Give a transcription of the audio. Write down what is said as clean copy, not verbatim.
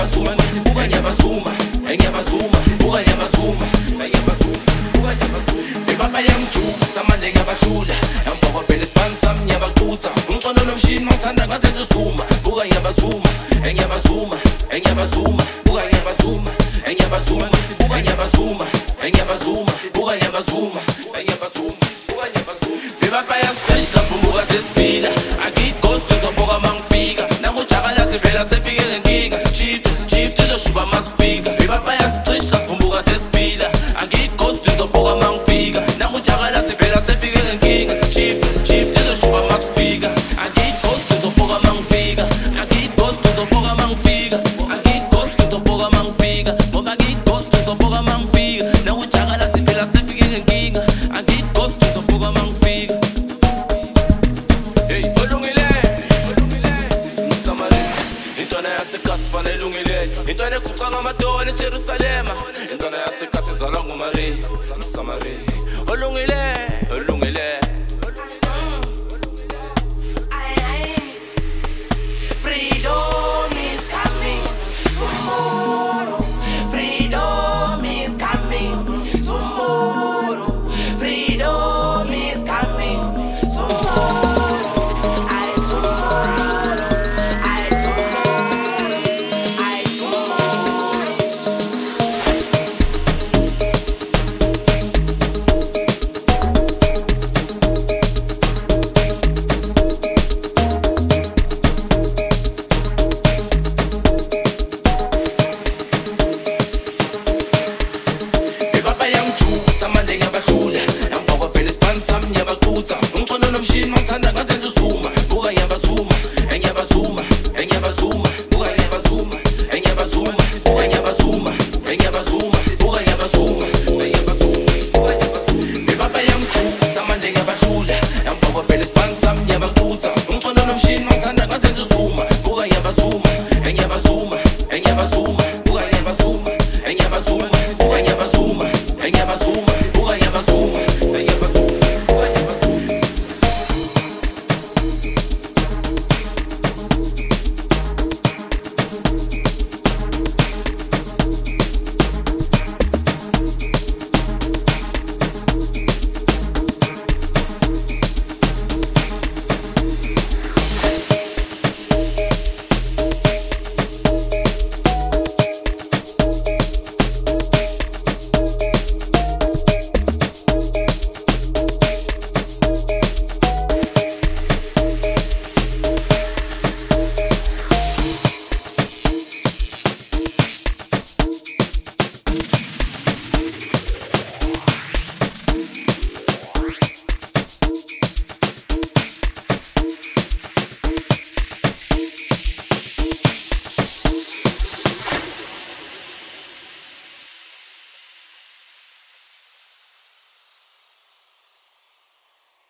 ngiyabazuma ngithi buka ngiyabazuma ngiyabazuma buka ngiyabazuma ngiyabazuma buka ngiyabazuma ibaba yamjuka samanje ngiyabahlula ngibokopela isibani sami ngiyabaqutha umcono nomshini mangithanda ngazenza uzuma buka ngiyabazuma ngiyabazuma ngiyabazuma buka ngiyabazuma ngiyabazuma ngithi buka ngiyabazuma ngiyabazuma buka ngiyabazuma ngiyabazuma buka ngiyabazuma ibaba yamjuka buka sesiphila akighost ngizobuka mangifika namujakalazi phela sefike lenkinga shift izoshuba masifika ibaba yasicisha sivumbuka sesiphila akighost ngizobuka mangifika namujakalazi phela sefike lenkinga shift izoshuba masifika akighost ngizobuka mangifika akighost ngizobuka mangifika akighost ngizobuka mangifika ngoba akighost ngizobuka mangifika namujakalazi phela sefike lenkinga akighost ngizobuka mangifika. Hey, olungile Msamari intwana yasekasi fanele elungile intwana ekucanga amadolo eJerusalema intwana yasekasi izalwa nguMaria Msamari olungile Freedom is coming tomorrow. Freedom is coming tomorrow. Freedom is coming tomorrow. I tomorrow. ibaba yamjuka samanje ngiyabahlula ngibokopela isibani sami ngiyabaqutha umcono nomshini